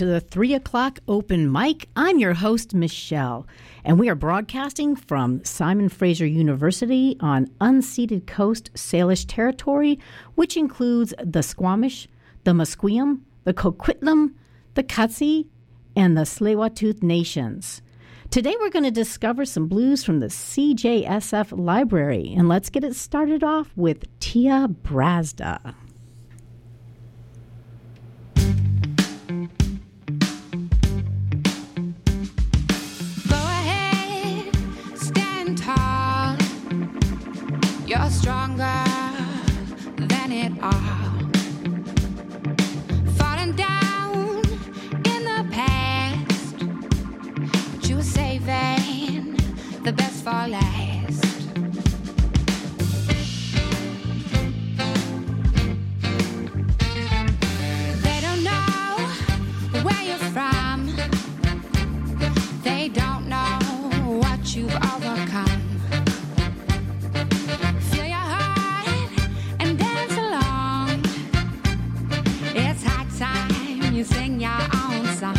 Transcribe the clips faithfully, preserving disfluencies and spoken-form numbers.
To the three o'clock open mic. I'm your host, Michelle, and we are broadcasting from Simon Fraser University on unceded Coast Salish territory, which includes the Squamish, the Musqueam, the Coquitlam, the Cutsey, and the Tsleil-Waututh nations. Today we're going to discover some blues from the C J S F library, and let's get it started off with Tia Brazda. You're stronger than it all. Falling down in the past, but you were saving the best for last. They don't know where you're from. They don't know what you've overcome. You sing your own song.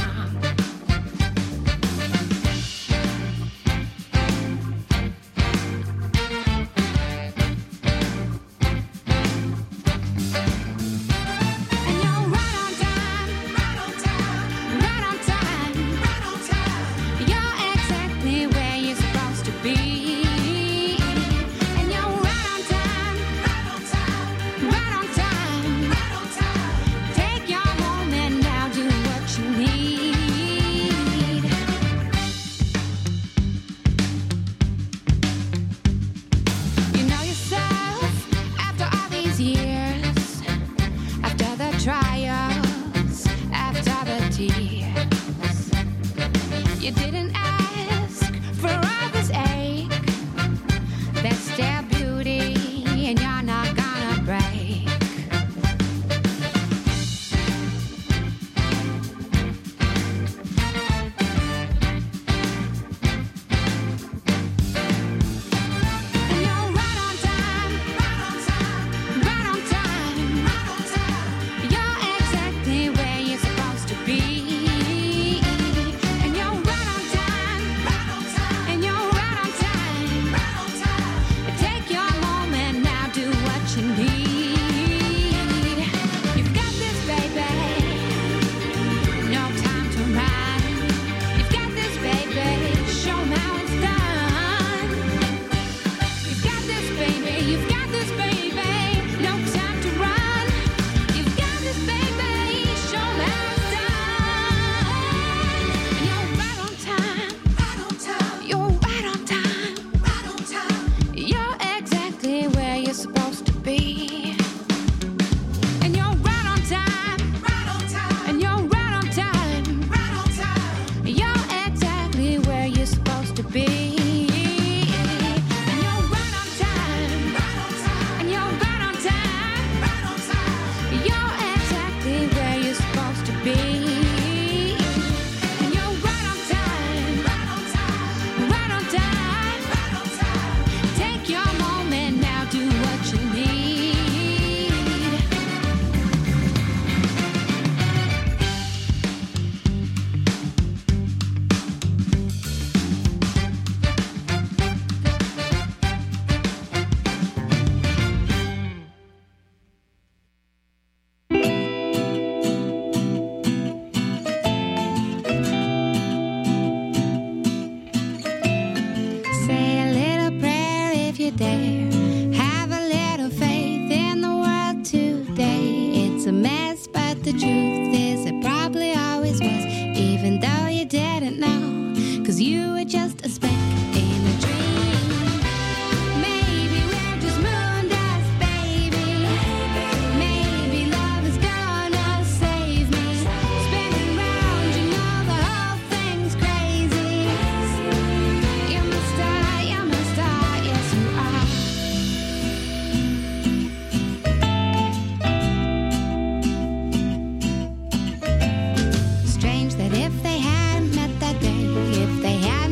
If they hadn't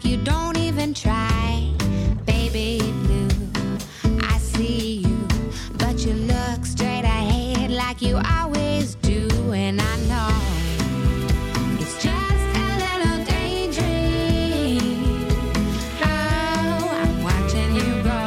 like you don't even try. Baby blue, I see you, but you look straight ahead like you always do. And I know it's just a little daydream. Oh, I'm watching you go.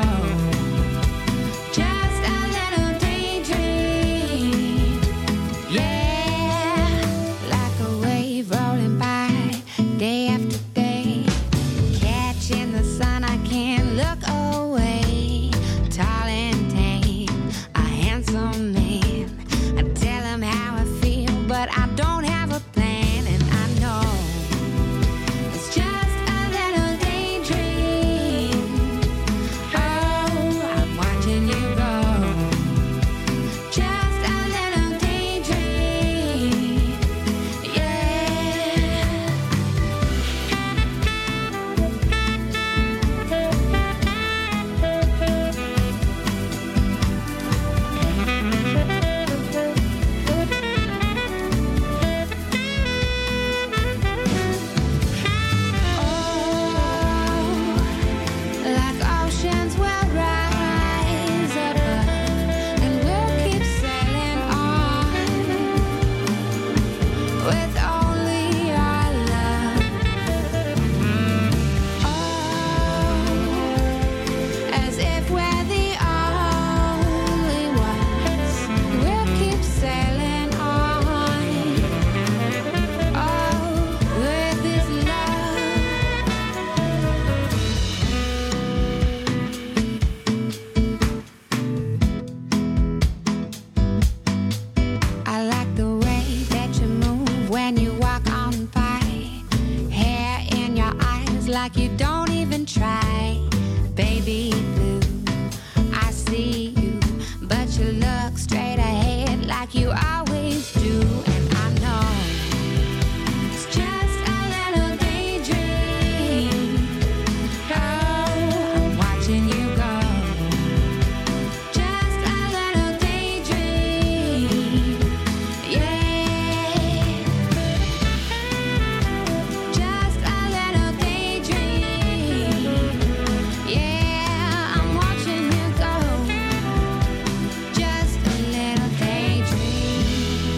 Just a little daydream. Yeah, like a wave rolling by day after day, catching the sun, I can't look away. Tall and tame, a handsome man, I tell him how I feel, but I don't have a plan. And I know it's just a little daydream. Oh, I'm watching you go. Just a little daydream. Yeah. Like oceans will rise above, and we'll keep sailing on with only our love. Oh, as if we're the only ones. We'll keep sailing on. Oh, with this love. I like the way that you move when you walk on by. Hair in your eyes like you don't even try. Baby blue, I see you, but you look straight ahead like you always do. And I know it's just a little daydream. Oh, I'm watching you go. Just a little daydream. Yeah. Just a little daydream. Yeah, I'm watching you go. Just a little daydream.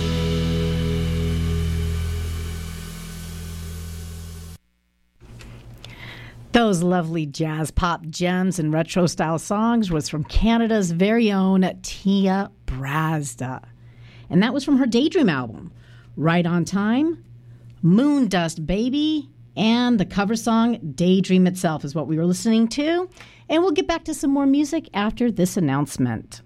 Those lovely jazz pop gems and retro style songs was from Canada's very own Tia Brazda. And that was from her Daydream album, Right on Time, Moon Dust Baby, and the cover song Daydream itself is what we were listening to. And we'll get back to some more music after this announcement.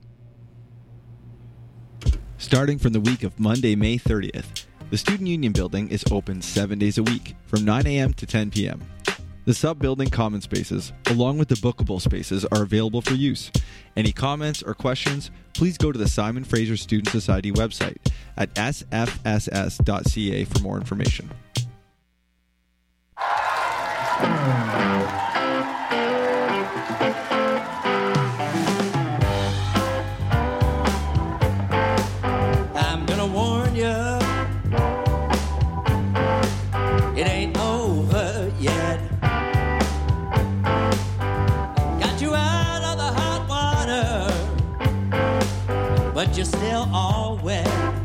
Starting from the week of Monday, May thirtieth, the Student Union Building is open seven days a week from nine a.m. to ten p.m. The sub-building common spaces, along with the bookable spaces, are available for use. Any comments or questions, please go to the Simon Fraser Student Society website at s f s s dot c a for more information. I'm gonna warn you, it ain't over yet. Got you out of the hot water, but you're still all wet.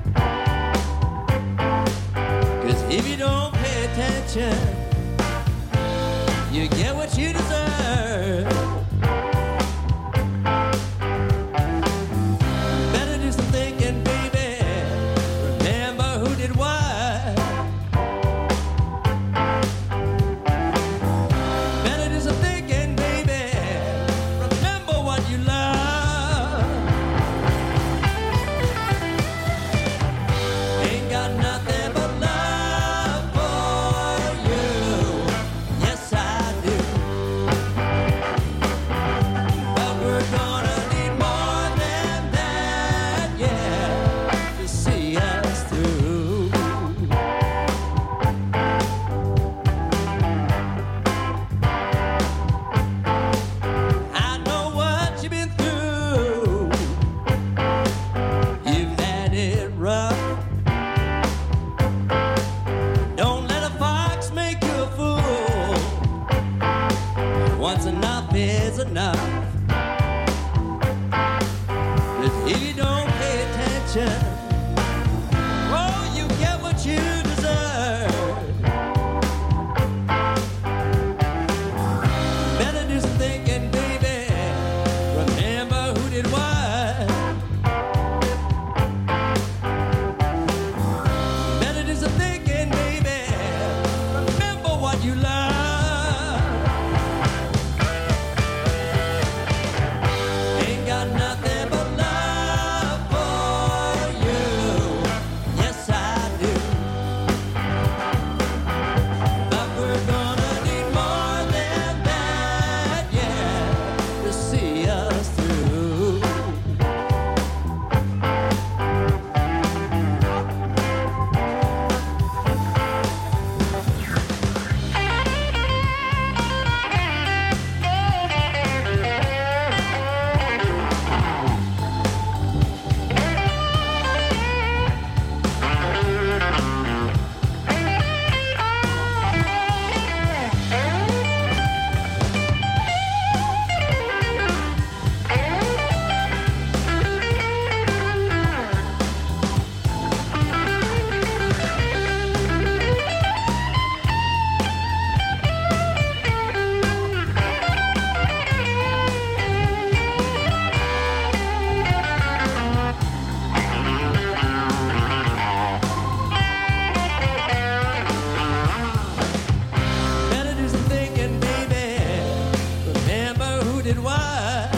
'Cause if you don't pay attention, you get what you deserve. Better do some thinking, baby. Remember who did what. Better do some thinking, baby. Remember what you love. Ain't got nothing but love for you. Yes, I do. But if you don't pay attention, oh, you get what you deserve. Better do some thinking, baby. Remember who did what. Better do some thinking, baby. Remember what you love. Ain't got nothing but love for you. Yes, I do. But we're gonna need more than that, yeah, to see us through. Better do some thinking, baby. Remember who did what.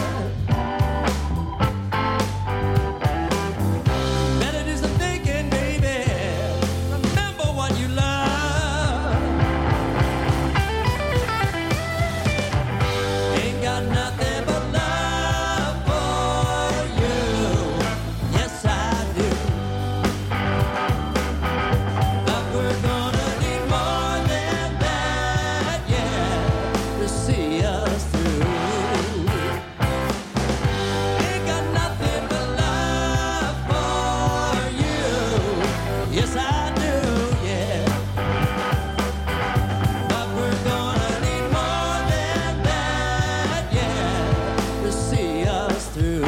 Better do some thinking, baby. Remember what you love. Ain't got nothing but love for you. Yes, I do. But we're gonna need more than that, yeah, to see us through. Ain't got nothing but love for you. Yes, I do, yeah. But we're gonna need more than that, yeah, to see us through.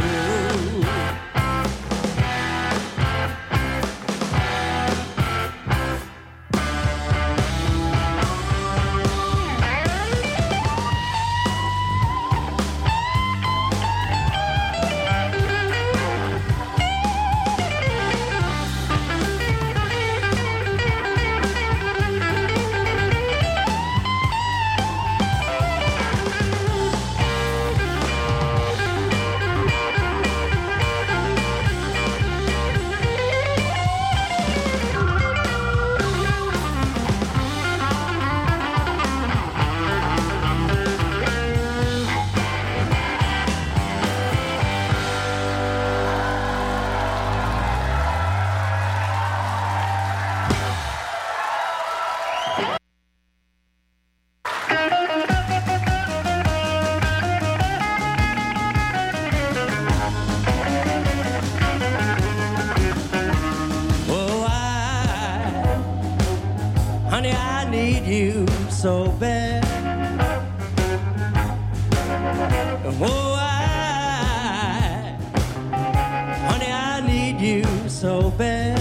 Oh, I, honey, I need you so bad. Oh, I, honey, I need you so bad.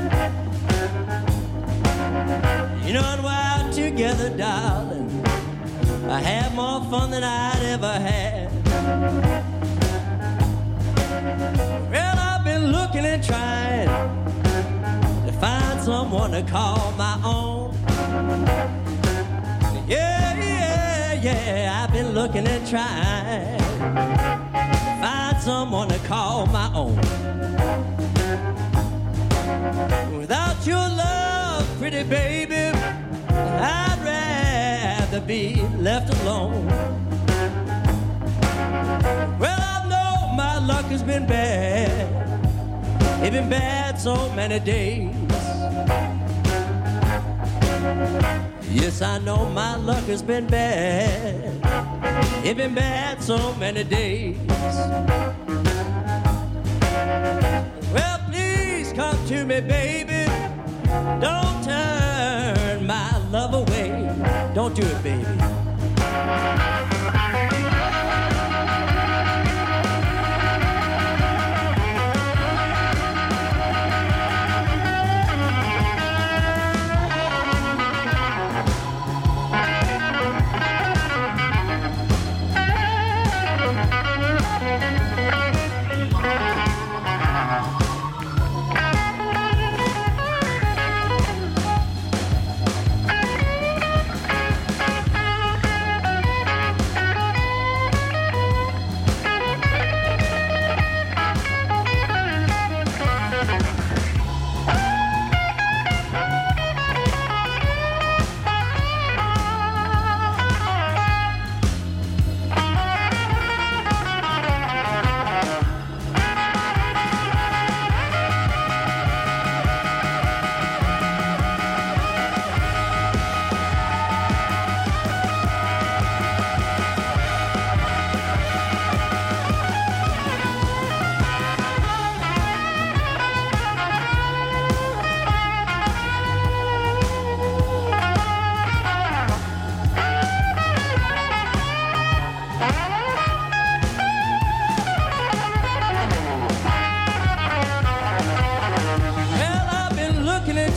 You know, when we're out together, darling, I have more fun than I'd ever had. Well, I've been looking and trying to find someone to call my own. Yeah, yeah, yeah, I've been looking and trying to find someone to call my own. Without your love, pretty baby, I'd rather be left alone. Well, I know my luck has been bad. It's been bad so many days. Yes, I know my luck has been bad. It's been bad so many days. Well, please come to me, baby. Don't turn my love away. Don't do it, baby.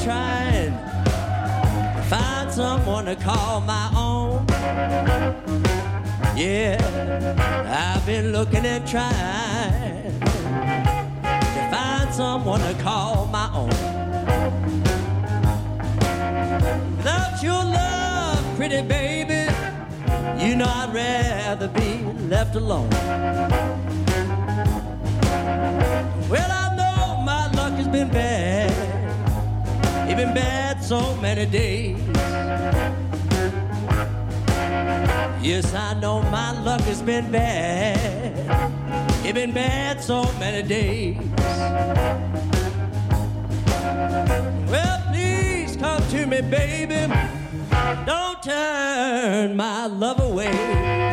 trying to find someone to call my own. Yeah, I've been looking and trying to find someone to call my own. Without your love, pretty baby, you know I'd rather be left alone. Well, I know my luck has been bad. It's been bad so many days. Yes, I know my luck has been bad. It's been bad so many days. Well, please come to me, baby. Don't turn my love away.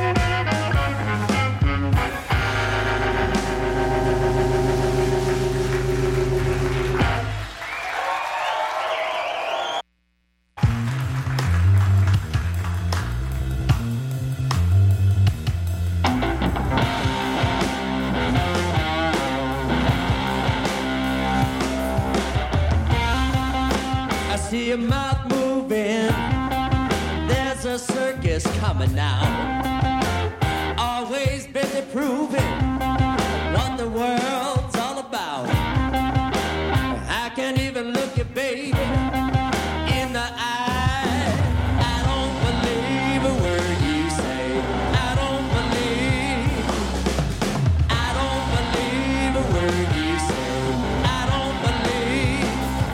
See your mouth moving, there's a circus coming now. Always busy proving what the world's all about. I can't even look you, baby, in the eye. I don't believe a word you say. I don't believe, I don't believe a word you say. I don't believe.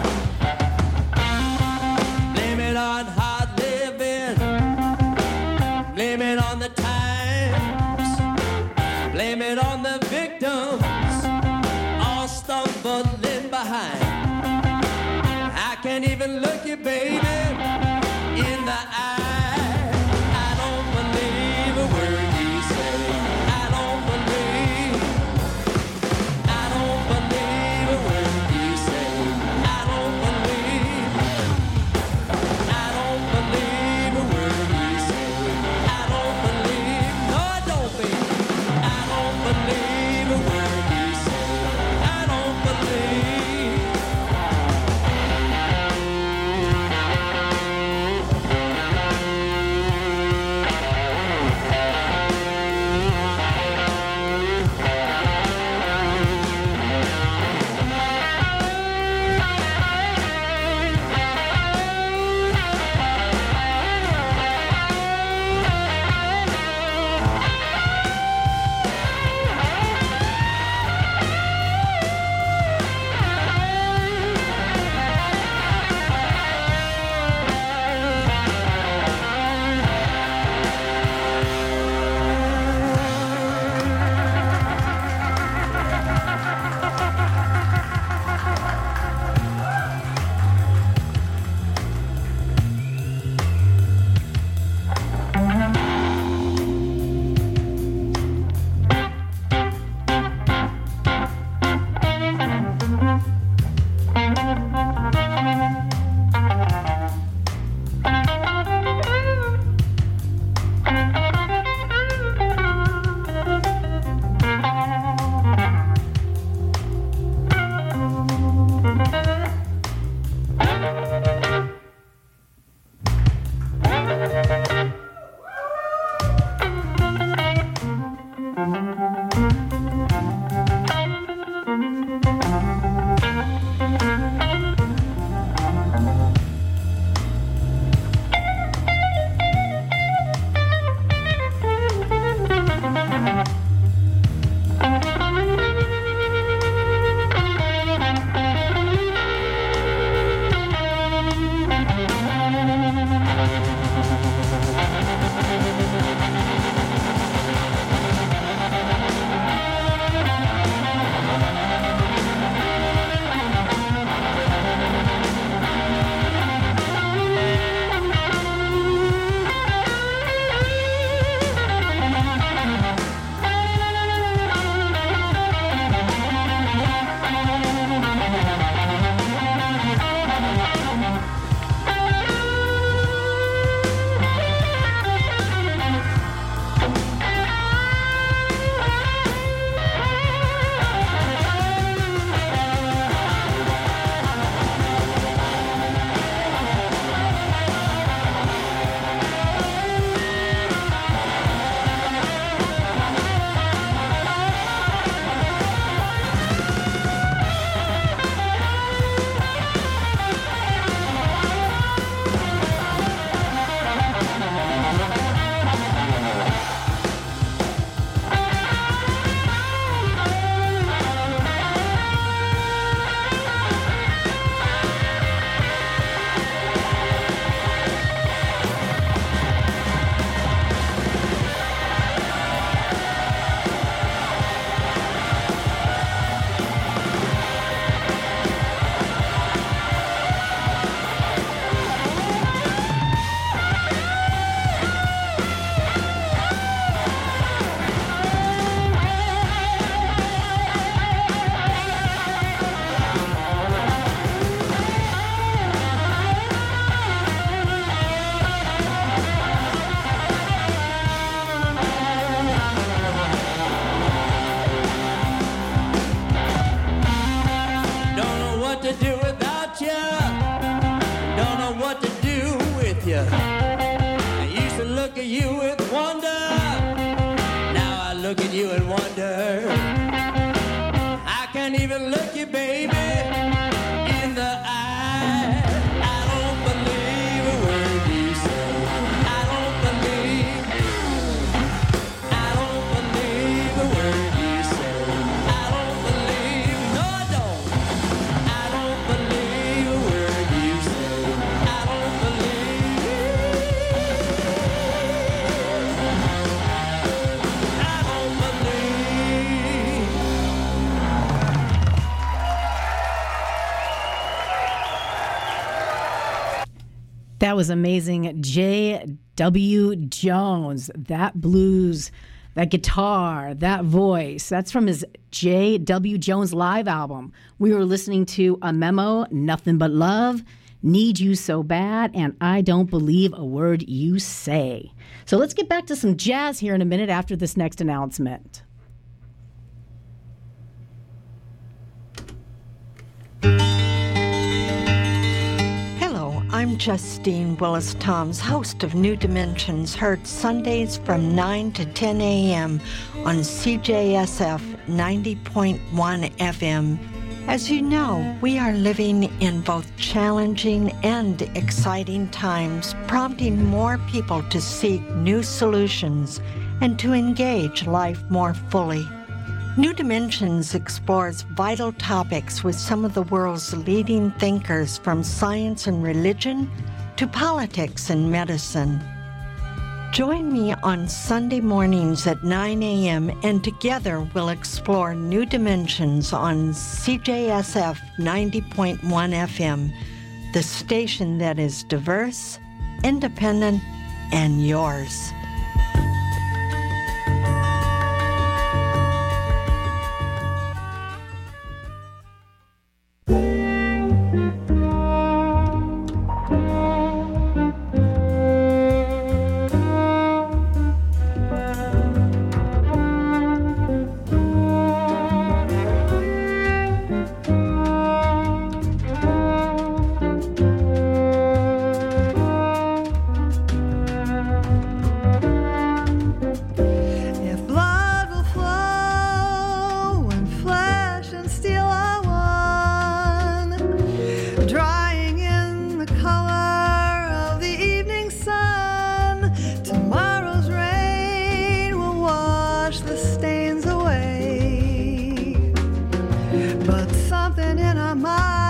Blame it on hard living. Blame it on the times. Blame it on the victims. All stumbling behind. I can't even look you, baby, in the eye. I don't believe a word you say. I don't believe. I don't believe a word you say. I don't believe. I don't believe a word you say. I don't believe. No, I don't, baby. I don't believe a word you say. I don't believe. look you, baby, in the eye. I don't believe a word you say. I don't believe, I don't believe a word you say. I don't believe, no I don't. I don't believe a word you say. I don't believe, I don't believe. That was amazing. J W. Jones, that blues, that guitar, that voice, that's from his J W. Jones live album. We were listening to A Memo, Nothing But Love, Need You So Bad, and I Don't Believe a Word You Say. So let's get back to some jazz here in a minute after this next announcement. Hello, I'm Justine Willis-Toms, host of New Dimensions, heard Sundays from nine to ten a.m. on C J S F ninety point one F M. As you know, we are living in both challenging and exciting times, prompting more people to seek new solutions and to engage life more fully. New Dimensions explores vital topics with some of the world's leading thinkers, from science and religion to politics and medicine. Join me on Sunday mornings at nine a.m. and together we'll explore New Dimensions on C J S F ninety point one F M, the station that is diverse, independent, and yours. If blood will flow and flesh and steel are one, drying in the color of the evening sun, tomorrow's rain will wash the stains away. But something in our minds